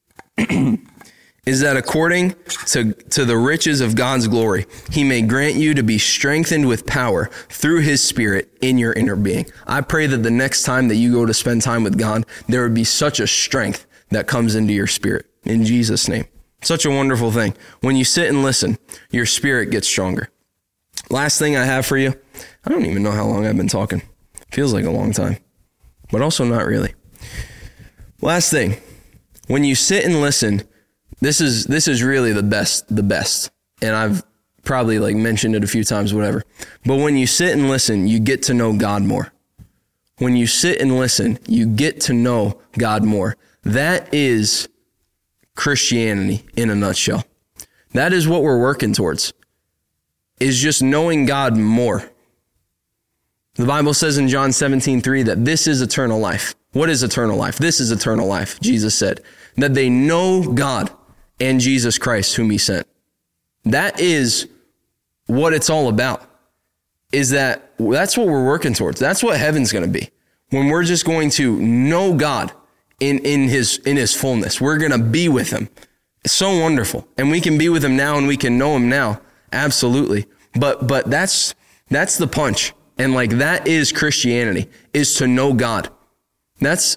Is that according to, to the riches of God's glory, he may grant you to be strengthened with power through his spirit in your inner being. I pray that the next time that you go to spend time with God, there would be such a strength that comes into your spirit in Jesus' name. Such a wonderful thing. When you sit and listen, your spirit gets stronger. Last thing I have for you, I don't even know how long I've been talking. Feels like a long time, but also not really. Last thing. When you sit and listen, this is this is really the best, the best. And I've probably like mentioned it a few times, whatever. But when you sit and listen, you get to know God more. When you sit and listen, you get to know God more. That is Christianity in a nutshell. That is what we're working towards, is just knowing God more. The Bible says in John seventeen three that this is eternal life. What is eternal life? This is eternal life, Jesus said, that they know God and Jesus Christ whom he sent. That is what it's all about, is that that's what we're working towards. That's what heaven's going to be. When we're just going to know God in, in his, in his fullness, we're going to be with him. It's so wonderful. And we can be with him now and we can know him now. Absolutely. But, but that's, that's the punch. And like, that is Christianity, is to know God. That's,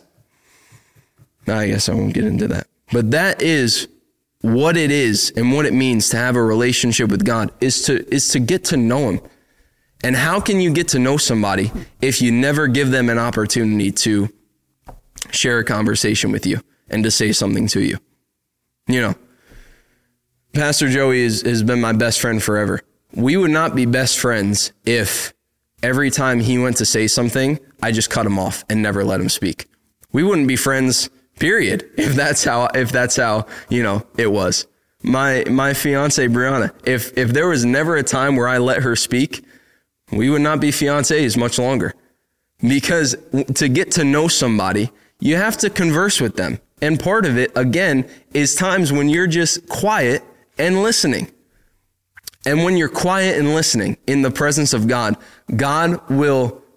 I guess I won't get into that, but that is what it is and what it means to have a relationship with God, is to, is to get to know him. And how can you get to know somebody if you never give them an opportunity to share a conversation with you and to say something to you? You know, Pastor Joey is, has been my best friend forever. We would not be best friends if every time he went to say something, I just cut him off and never let him speak. We wouldn't be friends, period, if that's how, if that's how, you know, it was. My, my fiance, Brianna, if, if there was never a time where I let her speak, we would not be fiancés much longer. Because to get to know somebody, you have to converse with them. And part of it, again, is times when you're just quiet and listening. And when you're quiet and listening in the presence of God, God will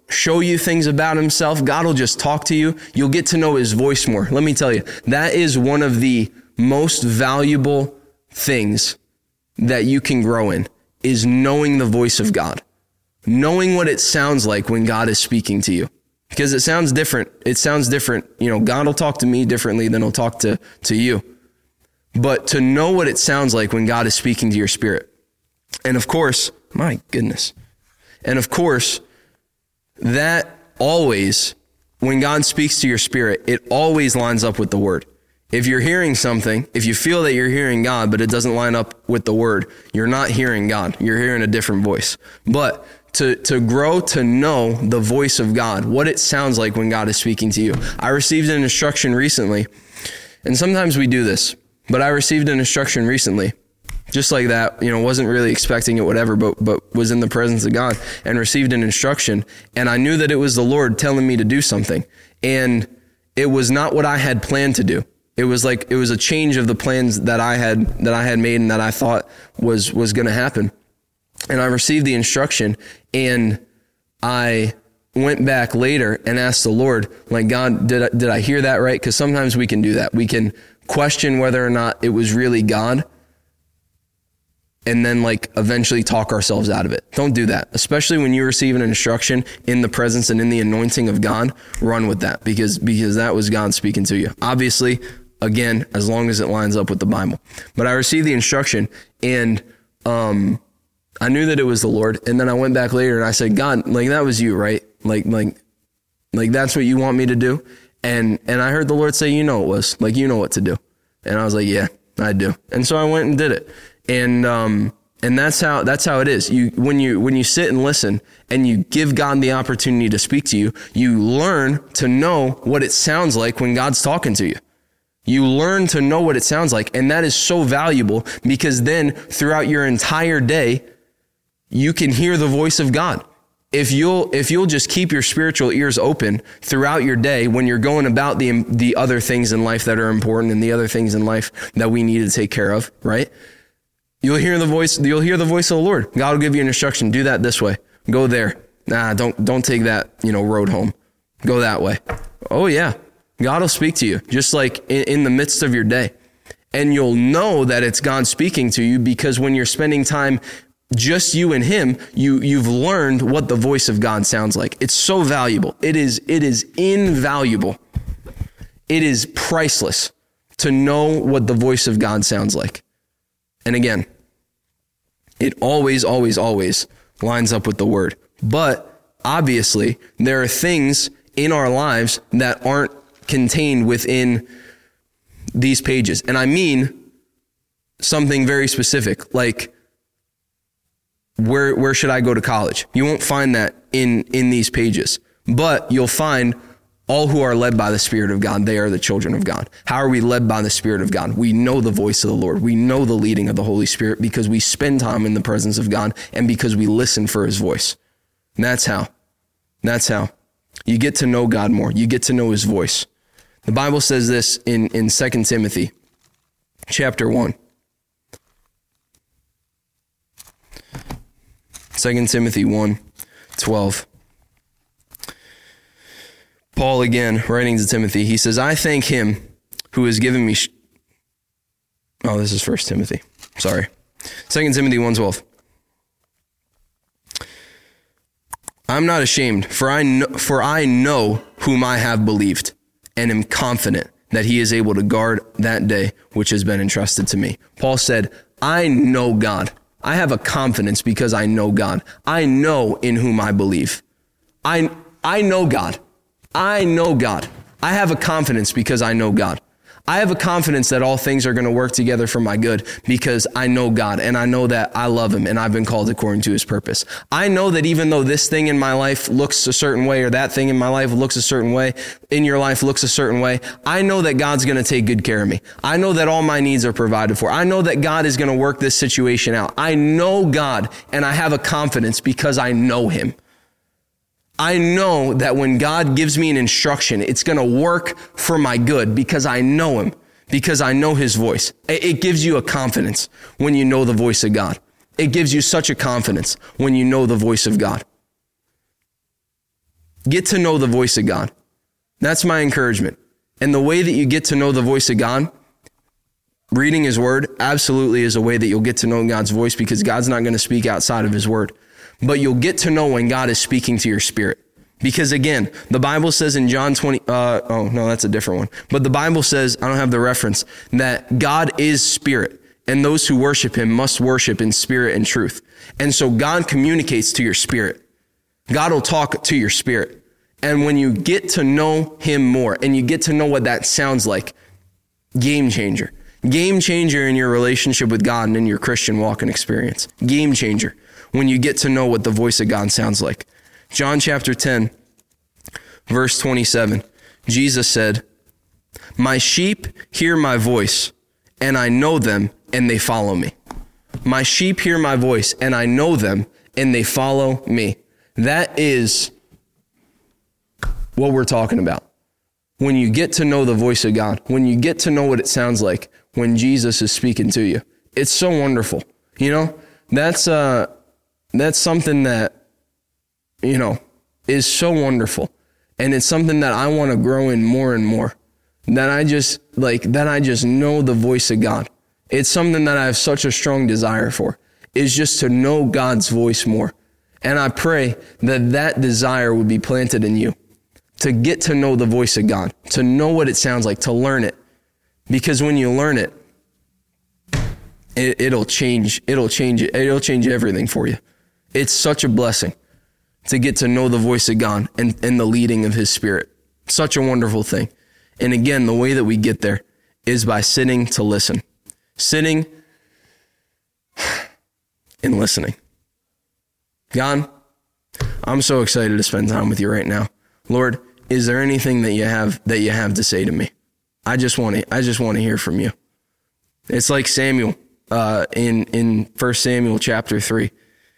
show you things about himself. God will just talk to you. You'll get to know his voice more. Let me tell you, that is one of the most valuable things that you can grow in, is knowing the voice of God, knowing what it sounds like when God is speaking to you, because it sounds different. It sounds different. You know, God will talk to me differently than he'll talk to, to you, but to know what it sounds like when God is speaking to your spirit. And of course, my goodness. And of course, that always, when God speaks to your spirit, it always lines up with the word. If you're hearing something, if you feel that you're hearing God, but it doesn't line up with the word, you're not hearing God. You're hearing a different voice. But to, to grow to know the voice of God, what it sounds like when God is speaking to you. I received an instruction recently, and sometimes we do this, but I received an instruction recently, just like that, you know, wasn't really expecting it, whatever, but, but was in the presence of God and received an instruction. And I knew that it was the Lord telling me to do something. And it was not what I had planned to do. It was like, it was a change of the plans that I had, that I had made and that I thought was, was going to happen. And I received the instruction, and I went back later and asked the Lord, like, God, did I, did I hear that right? Because sometimes we can do that. We can question whether or not it was really God, and then like eventually talk ourselves out of it. Don't do that. Especially when you receive an instruction in the presence and in the anointing of God, run with that, because, because that was God speaking to you. Obviously, again, as long as it lines up with the Bible. But I received the instruction, and um, I knew that it was the Lord. And then I went back later and I said, God, like, that was you, right? Like, like, like that's what you want me to do. And, and I heard the Lord say, you know, it was like, you know what to do. And I was like, yeah, I do. And so I went and did it. And, um, and that's how, that's how it is. You, when you, when you sit and listen and you give God the opportunity to speak to you, you learn to know what it sounds like when God's talking to you. You learn to know what it sounds like. And that is so valuable, because then throughout your entire day, you can hear the voice of God. If you'll, if you'll just keep your spiritual ears open throughout your day, when you're going about the, the other things in life that are important and the other things in life that we need to take care of, right? You'll hear the voice, you'll hear the voice of the Lord. God will give you an instruction. Do that this way. Go there. Nah, don't, don't take that, you know, road home. Go that way. Oh yeah. God will speak to you just like in, in the midst of your day. And you'll know that it's God speaking to you, because when you're spending time just you and him, you, you've learned what the voice of God sounds like. It's so valuable. It is, it is invaluable. It is priceless to know what the voice of God sounds like. And again, it always, always, always lines up with the word. But obviously, there are things in our lives that aren't contained within these pages. And I mean something very specific, like, where where should I go to college? You won't find that in, in these pages. But you'll find all who are led by the Spirit of God, they are the children of God. How are we led by the Spirit of God? We know the voice of the Lord. We know the leading of the Holy Spirit, because we spend time in the presence of God and because we listen for his voice. And that's how. That's how. You get to know God more. You get to know his voice. The Bible says this in, in Second Timothy chapter one. Second Timothy one, twelve. Paul again, writing to Timothy, he says, I thank him who has given me... Sh- oh, this is First Timothy. Sorry. Second Timothy one, twelve. I'm not ashamed, for I know, for I know whom I have believed, and am confident that he is able to guard that day which has been entrusted to me. Paul said, I know God. I have a confidence because I know God. I know in whom I believe. I, I know God. I know God. I have a confidence because I know God. I have a confidence that all things are going to work together for my good because I know God, and I know that I love him and I've been called according to his purpose. I know that even though this thing in my life looks a certain way, or that thing in my life looks a certain way, in your life looks a certain way, I know that God's going to take good care of me. I know that all my needs are provided for. I know that God is going to work this situation out. I know God, and I have a confidence because I know him. I know that when God gives me an instruction, it's going to work for my good because I know him, because I know his voice. It gives you a confidence when you know the voice of God. It gives you such a confidence when you know the voice of God. Get to know the voice of God. That's my encouragement. And the way that you get to know the voice of God, reading his word absolutely is a way that you'll get to know God's voice, because God's not going to speak outside of his word. But you'll get to know when God is speaking to your spirit. Because again, the Bible says in John twenty, uh, oh no, that's a different one. But the Bible says, I don't have the reference, that God is spirit, and those who worship him must worship in spirit and truth. And so God communicates to your spirit. God will talk to your spirit. And when you get to know him more and you get to know what that sounds like, game changer. Game changer in your relationship with God and in your Christian walk and experience. Game changer when you get to know what the voice of God sounds like. John chapter ten, verse twenty-seven, Jesus said, "My sheep hear my voice, and I know them, and they follow me." My sheep hear my voice, and I know them, and they follow me. That is what we're talking about. When you get to know the voice of God, when you get to know what it sounds like when Jesus is speaking to you, it's so wonderful. You know, that's uh, that's something that, you know, is so wonderful. And it's something that I want to grow in more and more. That I just, like, that I just know the voice of God. It's something that I have such a strong desire for, is just to know God's voice more. And I pray that that desire would be planted in you, to get to know the voice of God, to know what it sounds like, to learn it. Because when you learn it, it it'll change, it'll change it, it'll change everything for you. It's such a blessing to get to know the voice of God and, and the leading of his spirit. Such a wonderful thing. And again, the way that we get there is by sitting to listen. Sitting and listening. God, I'm so excited to spend time with you right now. Lord, is there anything that you have that you have to say to me? I just want to I just want to hear from you. It's like Samuel uh, in in First Samuel chapter three.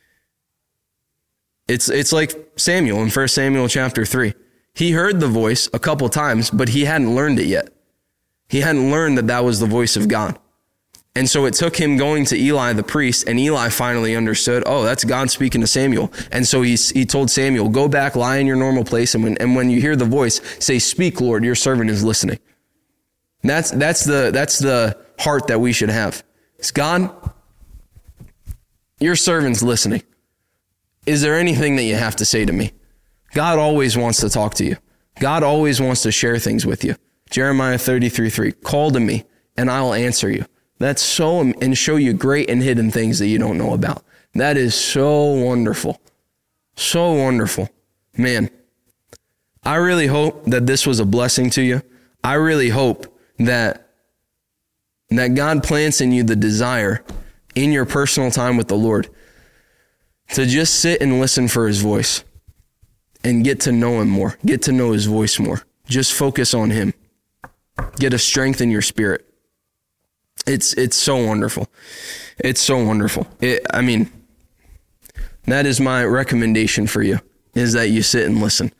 It's it's like Samuel in First Samuel chapter three. He heard the voice a couple times, but he hadn't learned it yet. He hadn't learned that that was the voice of God. And so it took him going to Eli the priest, and Eli finally understood, oh, that's God speaking to Samuel. And so he, he told Samuel, go back, lie in your normal place, and when, and when you hear the voice, say, speak, Lord, your servant is listening. That's, that's, the, that's the heart that we should have. It's God, your servant's listening. Is there anything that you have to say to me? God always wants to talk to you. God always wants to share things with you. Jeremiah thirty-three three, call to me and I will answer you. That's so, and show you great and hidden things that you don't know about. That is so wonderful. So wonderful. Man, I really hope that this was a blessing to you. I really hope that, that God plants in you the desire in your personal time with the Lord to just sit and listen for his voice and get to know him more, get to know his voice more. Just focus on him. Get a strength in your spirit. It's it's so wonderful. It's so wonderful. It, I mean, that is my recommendation for you, is that you sit and listen.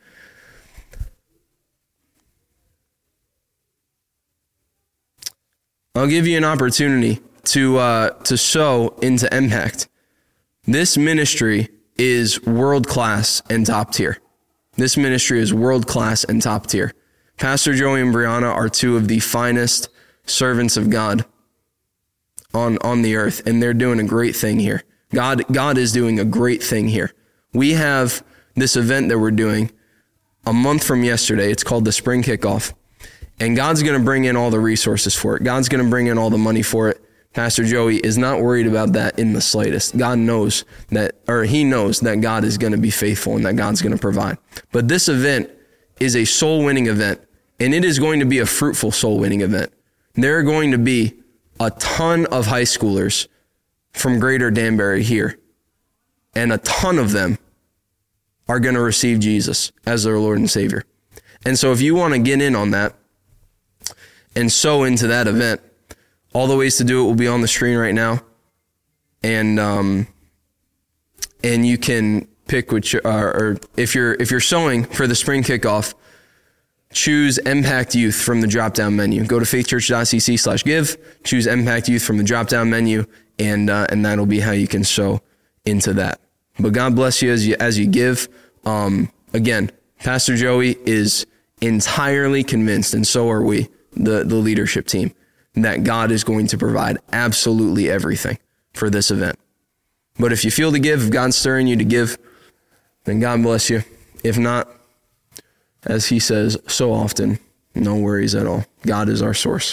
I'll give you an opportunity to uh, to sow into Impact. This ministry is world-class and top tier. This ministry is world-class and top tier. Pastor Joey and Brianna are two of the finest servants of God on, on the earth, and they're doing a great thing here. God, God is doing a great thing here. We have this event that we're doing a month from yesterday. It's called the Spring Kickoff, and God's going to bring in all the resources for it. God's going to bring in all the money for it. Pastor Joey is not worried about that in the slightest. God knows that, or he knows that God is going to be faithful and that God's going to provide. But this event is a soul-winning event, and it is going to be a fruitful soul-winning event. There are going to be a ton of high schoolers from Greater Danbury here, and a ton of them are going to receive Jesus as their Lord and Savior. And so if you want to get in on that and sow into that event, all the ways to do it will be on the screen right now. And um, and you can pick which, uh, or if you're if you're sowing for the Spring Kickoff, choose Impact Youth from the drop-down menu. Go to faithchurch.cc slash give, choose Impact Youth from the drop-down menu, and uh, and that'll be how you can sow into that. But God bless you as you as you give. Um, again, Pastor Joey is entirely convinced, and so are we, the, the leadership team, that God is going to provide absolutely everything for this event. But if you feel to give, if God's stirring you to give, then God bless you. If not, as he says so often, no worries at all. God is our source.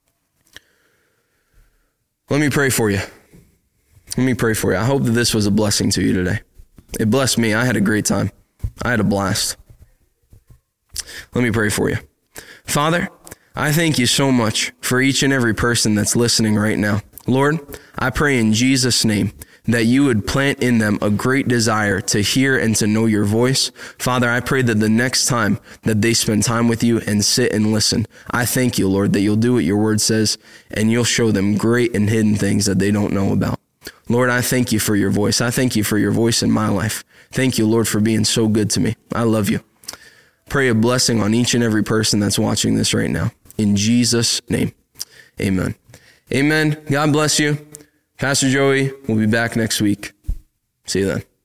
Let me pray for you. Let me pray for you. I hope that this was a blessing to you today. It blessed me. I had a great time. I had a blast. Let me pray for you. Father, I thank you so much for each and every person that's listening right now. Lord, I pray in Jesus' name that you would plant in them a great desire to hear and to know your voice. Father, I pray that the next time that they spend time with you and sit and listen, I thank you, Lord, that you'll do what your word says and you'll show them great and hidden things that they don't know about. Lord, I thank you for your voice. I thank you for your voice in my life. Thank you, Lord, for being so good to me. I love you. Pray a blessing on each and every person that's watching this right now. In Jesus' name, amen. Amen. God bless you. Pastor Joey will be back next week. See you then.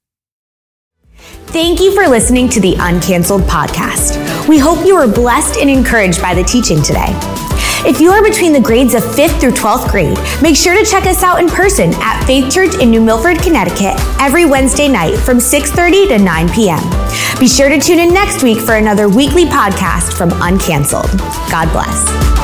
Thank you for listening to the Uncanceled podcast. We hope you were blessed and encouraged by the teaching today. If you are between the grades of fifth through twelfth grade, make sure to check us out in person at Faith Church in New Milford, Connecticut every Wednesday night from six thirty to nine p.m. Be sure to tune in next week for another weekly podcast from Uncanceled. God bless.